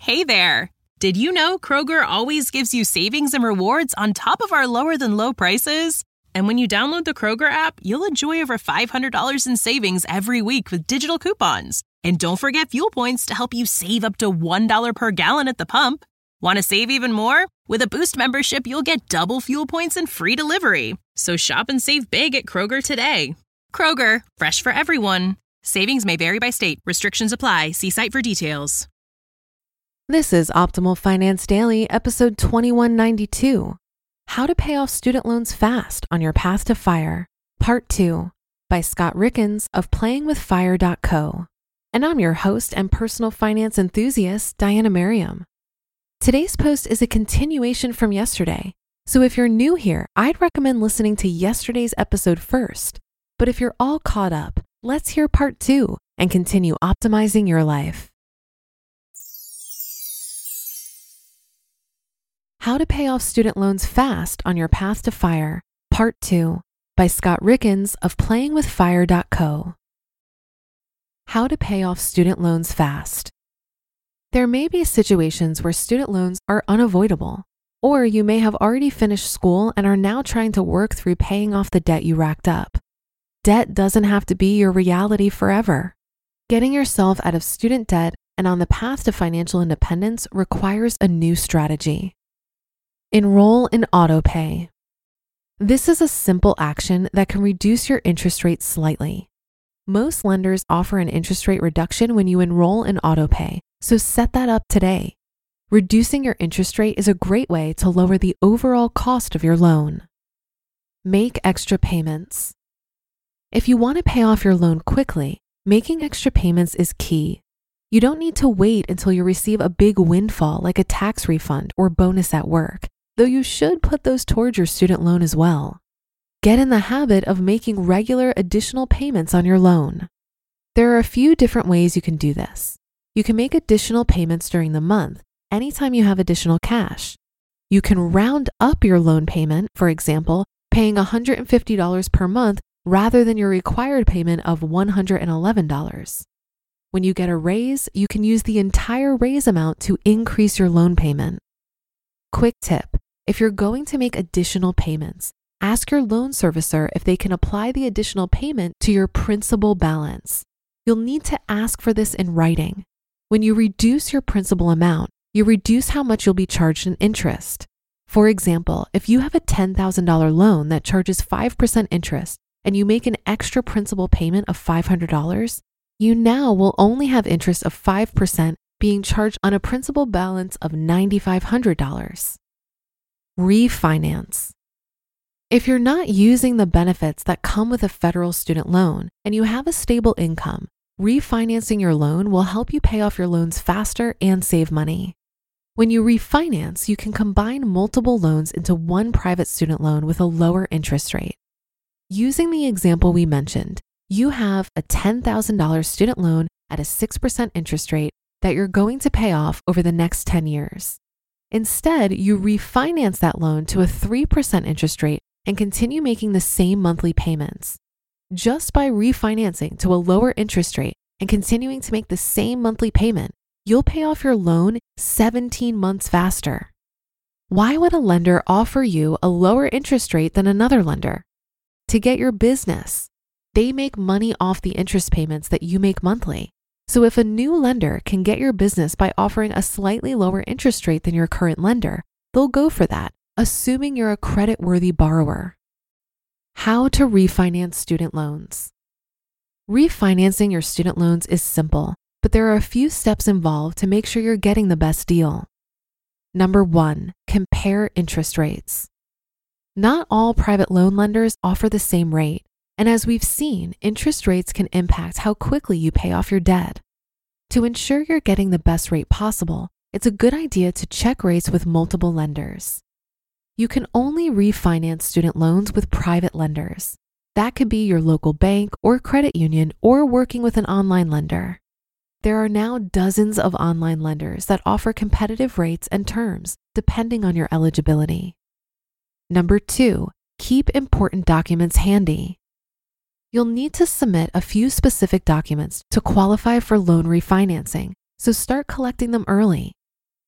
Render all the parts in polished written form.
Hey there! Did you know Kroger always gives you savings and rewards on top of our lower-than-low prices? And when you download the Kroger app, you'll enjoy over $500 in savings every week with digital coupons. And don't forget fuel points to help you save up to $1 per gallon at the pump. Want to save even more? With a Boost membership, you'll get double fuel points and free delivery. So shop and save big at Kroger today. Kroger, fresh for everyone. Savings may vary by state. Restrictions apply. See site for details. This is Optimal Finance Daily, episode 2192. How to Pay Off Student Loans Fast on Your Path to FIRE, Part 2, by Scott Rickens of playingwithfire.co. And I'm your host and personal finance enthusiast, Diana Merriam. Today's post is a continuation from yesterday, so if you're new here, I'd recommend listening to yesterday's episode first. But if you're all caught up, let's hear Part 2 and continue optimizing your life. How to Pay Off Student Loans Fast on Your Path to FIRE, Part 2, by Scott Rickens of playingwithfire.co. How to Pay Off Student Loans Fast. There may be situations where student loans are unavoidable, or you may have already finished school and are now trying to work through paying off the debt you racked up. Debt doesn't have to be your reality forever. Getting yourself out of student debt and on the path to financial independence requires a new strategy. Enroll in AutoPay. This is a simple action that can reduce your interest rate slightly. Most lenders offer an interest rate reduction when you enroll in AutoPay, so set that up today. Reducing your interest rate is a great way to lower the overall cost of your loan. Make extra payments. If you want to pay off your loan quickly, making extra payments is key. You don't need to wait until you receive a big windfall like a tax refund or bonus at work, though you should put those towards your student loan as well. Get in the habit of making regular additional payments on your loan. There are a few different ways you can do this. You can make additional payments during the month anytime you have additional cash. You can round up your loan payment, for example, paying $150 per month rather than your required payment of $111. When you get a raise, you can use the entire raise amount to increase your loan payment. Quick tip: if you're going to make additional payments, ask your loan servicer if they can apply the additional payment to your principal balance. You'll need to ask for this in writing. When you reduce your principal amount, you reduce how much you'll be charged in interest. For example, if you have a $10,000 loan that charges 5% interest and you make an extra principal payment of $500, you now will only have interest of 5% being charged on a principal balance of $9,500. Refinance. If you're not using the benefits that come with a federal student loan and you have a stable income, refinancing your loan will help you pay off your loans faster and save money. When you refinance, you can combine multiple loans into one private student loan with a lower interest rate. Using the example we mentioned, you have a $10,000 student loan at a 6% interest rate that you're going to pay off over the next 10 years. Instead, you refinance that loan to a 3% interest rate and continue making the same monthly payments. Just by refinancing to a lower interest rate and continuing to make the same monthly payment, you'll pay off your loan 17 months faster. Why would a lender offer you a lower interest rate than another lender? To get your business. They make money off the interest payments that you make monthly. So if a new lender can get your business by offering a slightly lower interest rate than your current lender, they'll go for that, assuming you're a credit-worthy borrower. How to refinance student loans. Refinancing your student loans is simple, but there are a few steps involved to make sure you're getting the best deal. Number 1, compare interest rates. Not all private loan lenders offer the same rate. And as we've seen, interest rates can impact how quickly you pay off your debt. To ensure you're getting the best rate possible, it's a good idea to check rates with multiple lenders. You can only refinance student loans with private lenders. That could be your local bank or credit union or working with an online lender. There are now dozens of online lenders that offer competitive rates and terms depending on your eligibility. Number 2, keep important documents handy. You'll need to submit a few specific documents to qualify for loan refinancing, so start collecting them early.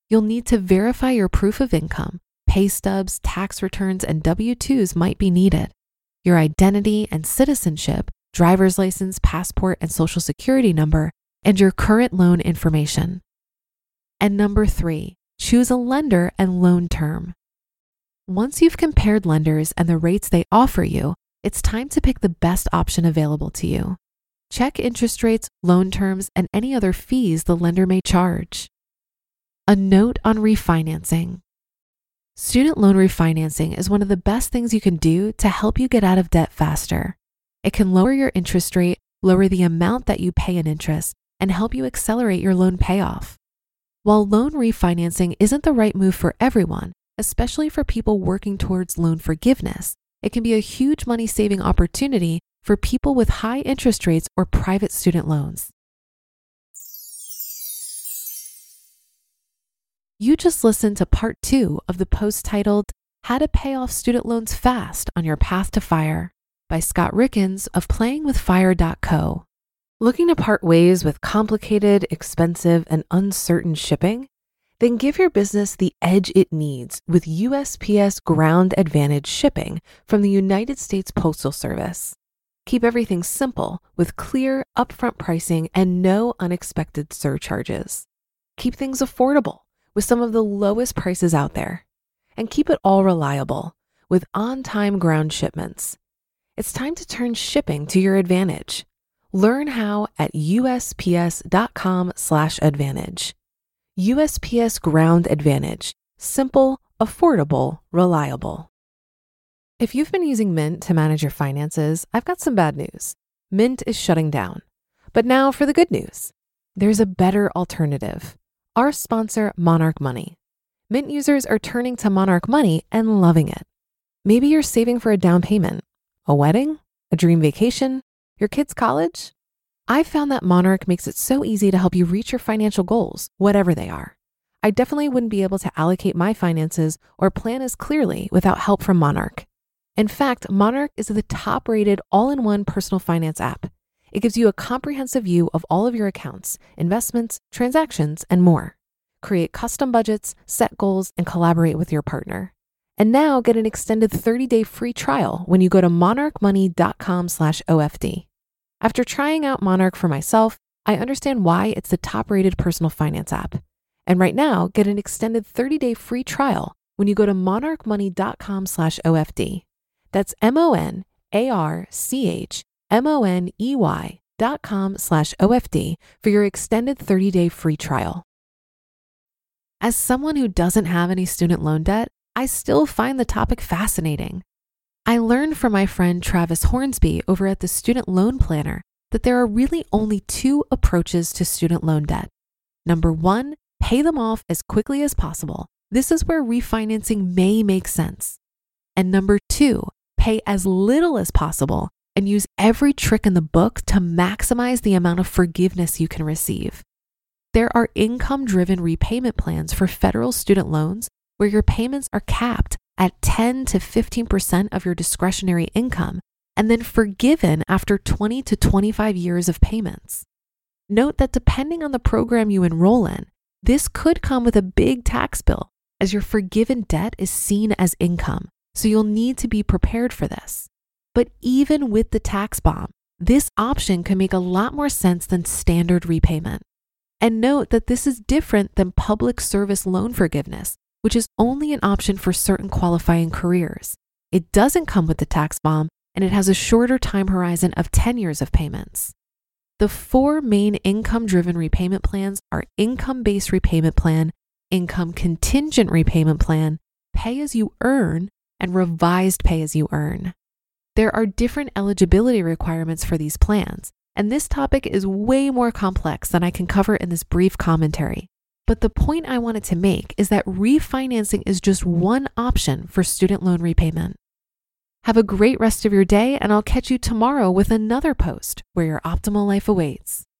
You'll need to verify your proof of income. Pay stubs, tax returns, and W-2s might be needed. Your identity and citizenship, driver's license, passport, and social security number, and your current loan information. And number 3, choose a lender and loan term. Once you've compared lenders and the rates they offer you, it's time to pick the best option available to you. Check interest rates, loan terms, and any other fees the lender may charge. A note on refinancing. Student loan refinancing is one of the best things you can do to help you get out of debt faster. It can lower your interest rate, lower the amount that you pay in interest, and help you accelerate your loan payoff. While loan refinancing isn't the right move for everyone, especially for people working towards loan forgiveness, it can be a huge money-saving opportunity for people with high interest rates or private student loans. You just listened to part 2 of the post titled, How to Pay Off Student Loans Fast on Your Path to FIRE by Scott Rickens of playingwithfire.co. Looking to part ways with complicated, expensive, and uncertain shipping? Then give your business the edge it needs with USPS Ground Advantage shipping from the United States Postal Service. Keep everything simple with clear, upfront pricing and no unexpected surcharges. Keep things affordable with some of the lowest prices out there. And keep it all reliable with on-time ground shipments. It's time to turn shipping to your advantage. Learn how at USPS.com/advantage. USPS Ground Advantage. Simple, affordable, reliable. If you've been using Mint to manage your finances, I've got some bad news. Mint is shutting down. But now for the good news. There's a better alternative. Our sponsor, Monarch Money. Mint users are turning to Monarch Money and loving it. Maybe you're saving for a down payment, a wedding, a dream vacation, your kid's college. I've found that Monarch makes it so easy to help you reach your financial goals, whatever they are. I definitely wouldn't be able to allocate my finances or plan as clearly without help from Monarch. In fact, Monarch is the top-rated all-in-one personal finance app. It gives you a comprehensive view of all of your accounts, investments, transactions, and more. Create custom budgets, set goals, and collaborate with your partner. And now get an extended 30-day free trial when you go to monarchmoney.com/OFD. After trying out Monarch for myself, I understand why it's the top-rated personal finance app. And right now, get an extended 30-day free trial when you go to monarchmoney.com/OFD. That's monarchmoney.com/OFD for your extended 30-day free trial. As someone who doesn't have any student loan debt, I still find the topic fascinating. I learned from my friend Travis Hornsby over at the Student Loan Planner that there are really only 2 approaches to student loan debt. Number 1, pay them off as quickly as possible. This is where refinancing may make sense. And number 2, pay as little as possible and use every trick in the book to maximize the amount of forgiveness you can receive. There are income-driven repayment plans for federal student loans where your payments are capped at 10 to 15% of your discretionary income and then forgiven after 20 to 25 years of payments. Note that depending on the program you enroll in, this could come with a big tax bill as your forgiven debt is seen as income, so you'll need to be prepared for this. But even with the tax bomb, this option can make a lot more sense than standard repayment. And note that this is different than public service loan forgiveness, which is only an option for certain qualifying careers. It doesn't come with the tax bomb, and it has a shorter time horizon of 10 years of payments. The 4 main income-driven repayment plans are income-based repayment plan, income contingent repayment plan, pay-as-you-earn, and revised pay-as-you-earn. There are different eligibility requirements for these plans, and this topic is way more complex than I can cover in this brief commentary. But the point I wanted to make is that refinancing is just one option for student loan repayment. Have a great rest of your day, and I'll catch you tomorrow with another post where your optimal life awaits.